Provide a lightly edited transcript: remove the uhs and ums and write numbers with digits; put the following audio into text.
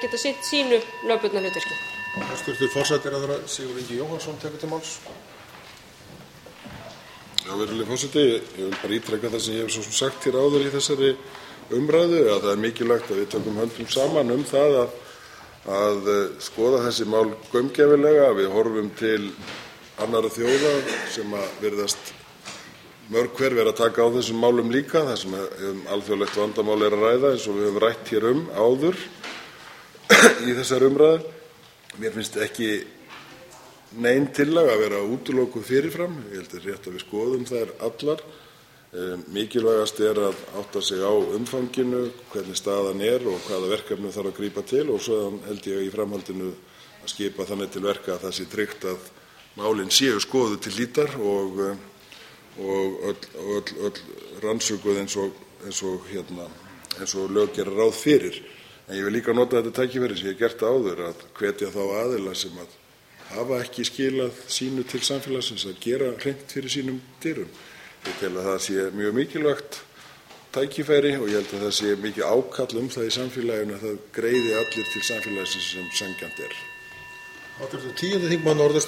geta sinnt sínu lögbundna hlutverki. Hæstv. forsætisráðherra Sigurður Ingi Jóhannsson tekur til máls. Já, virðulegi forseti, ég vil bara ítreka það sem ég hef svo sem sagt hér áður í þessari umræðu, að það er mikilvægt að við tökum höndum saman það að skoða þessi mál gaumgæfilega, að við horfum til annarra þjóða sem virðast mörg hver vera að taka á þessum málum líka, þar sem alþjóðlegt vandamál er að ræða eins og við höfum rætt hér áður í þessari umræðu. Mér finnst ekki nein tillaga að vera útilokuð fyrirfram. Ég held að rétt að við skoðum þær allar. Mikilvægast er að átta sig á umfanginu, hvernig staðan er og hvaða verkefnum þarf að grípa til, og svo held ég í framhaldinu að skipa þannig til verka að það sé tryggt að málin séu skoðuð til hlítar og öll rannsökuð eins og lög gera ráð fyrir. En ég vil líka nota þetta tækifæri sem ég hef gert áður að hvetja þá aðila sem hafa ekki skilað sínu til samfélagsins að gera hreint fyrir sínum dyrum. Ég tel að það sé mjög mikilvægt tækifæri og ég held að það sé mikið ákall það í samfélaginu að það greiði allir til samfélagsins sem sanngjarnt er. Hv. 10. þingmaður Norðausturkjördæmis